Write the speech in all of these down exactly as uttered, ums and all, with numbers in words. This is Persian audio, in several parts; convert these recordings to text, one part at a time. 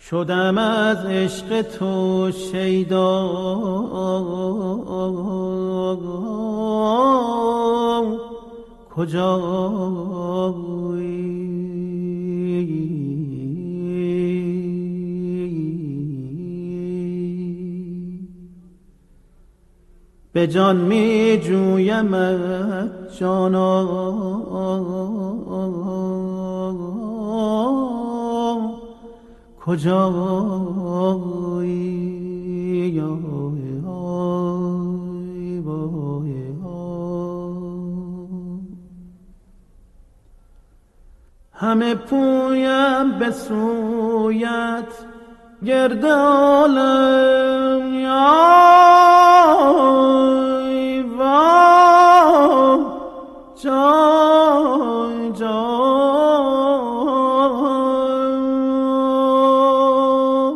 شدم از عشق تو شیدا، کجایی؟ به جان می جویمت جانا، کجایی؟ همه پویم به سویت گرد عالم، یای وای جای جای.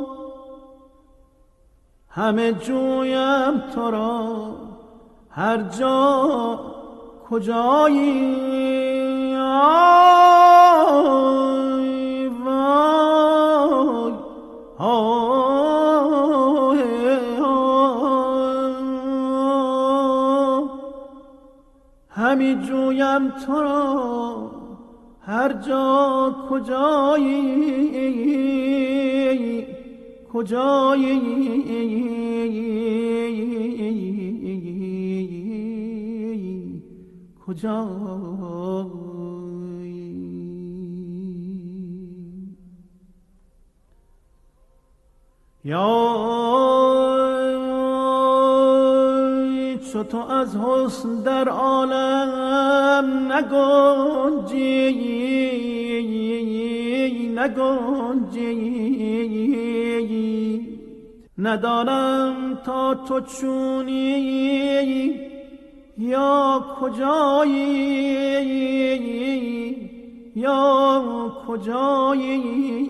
همه جویم تو را هر جا کجایی، آی وای آی آی. همی جویم تو را هر جا کجایی، کجایی کجایی؟ یای چو تو از حسن در عالم نگنجی، نگنجی. ندانم تا تو چونی یا کجایی، یا کجایی.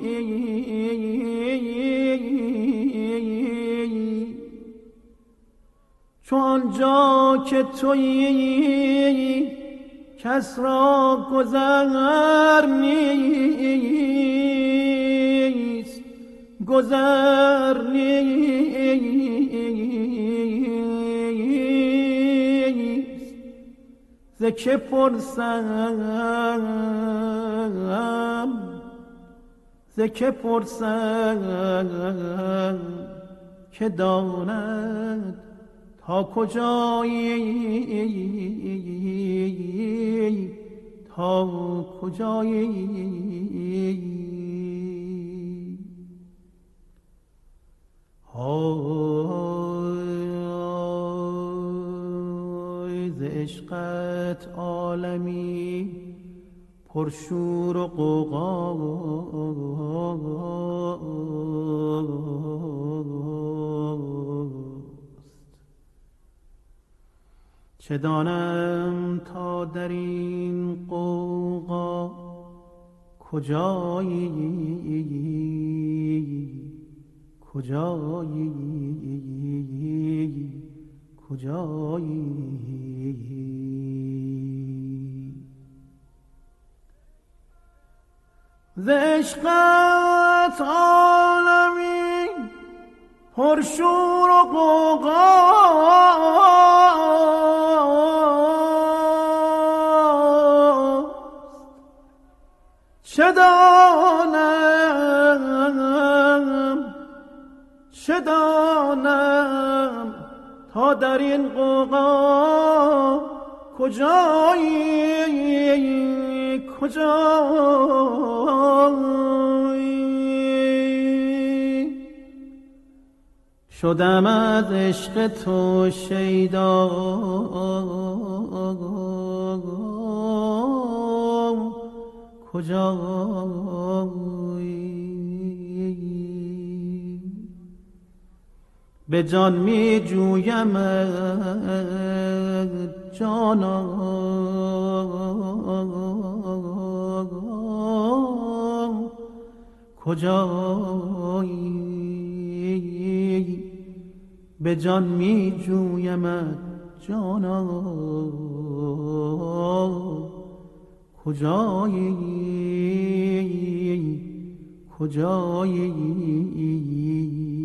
چو آنجا که تویی کس را گذر نیست، گذر نیست. ز که پرسم، ز که پرسم که داند تا کجایی، تا کجایی. های ز عشقت عالمی پرشور و غوغاست، چه دانم تا در این غوغا کجایی، کجایی کجایی. ز عشقت عالمی پرشور و غوغاست، چه دانم چه دانم تا در این غوغا کجایی، کجایی. شدم از عشق تو شیدا، کجایی؟ به جان می جویم جانا، کجایی؟ به جان می جویم جانا، کجایی کجایی؟